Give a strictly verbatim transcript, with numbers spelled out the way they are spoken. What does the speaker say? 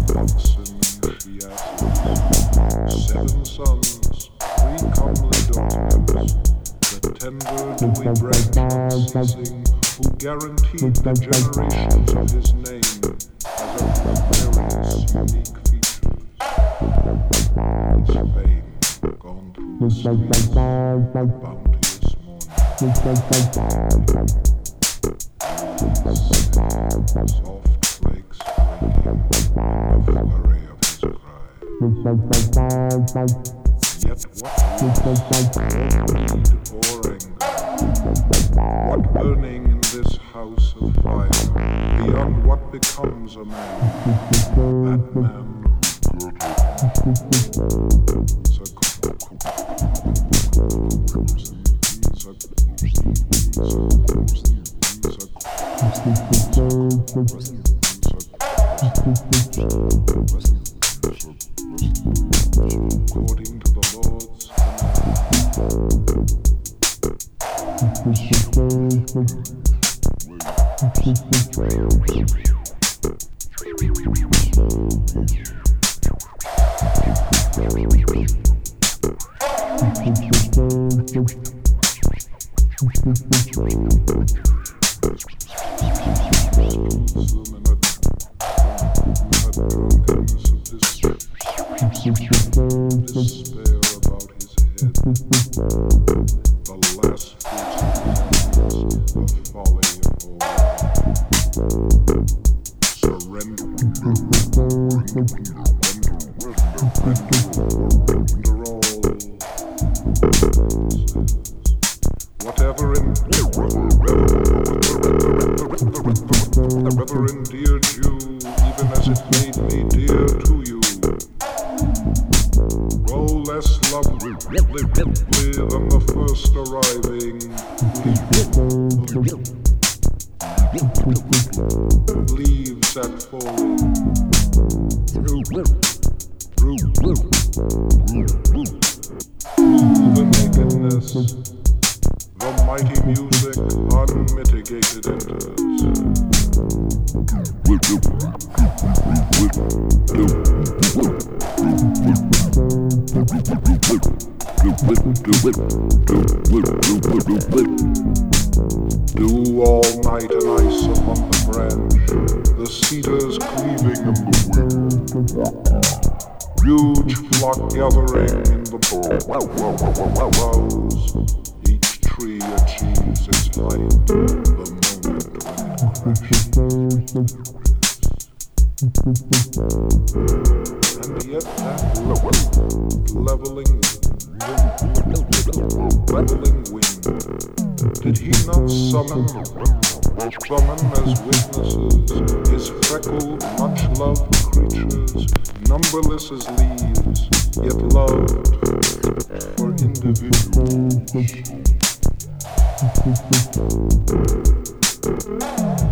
oxen and she asses, seven sons, three comely daughters, the tender dewy branch unceasing, who guaranteed the generations of his name as a various unique features. His fame gone through the streets, bounteous morning, soft flakes breaking, the flurry of his cry. Yet what need or anger? What burning in this house of fire, beyond what becomes a man? That man who according to the Lord's despair about his head, the last fruits of folly or surrender, surrender all, whatever in whatever endeared you, even as it made me dear to you. Grow less lovely than the first arriving. Leaves at falling. Through the nakedness, the mighty music unmitigated enters. Dew all night and ice upon the branch, the cedars cleaving in the wind. Huge flock gathering in the boughs. Each tree achieves its height the moment when it crashes. And yet that leveling, leveling wind, did he not summon, summon as witnesses his freckled, much-loved creatures, numberless as leaves, yet loved for individuals?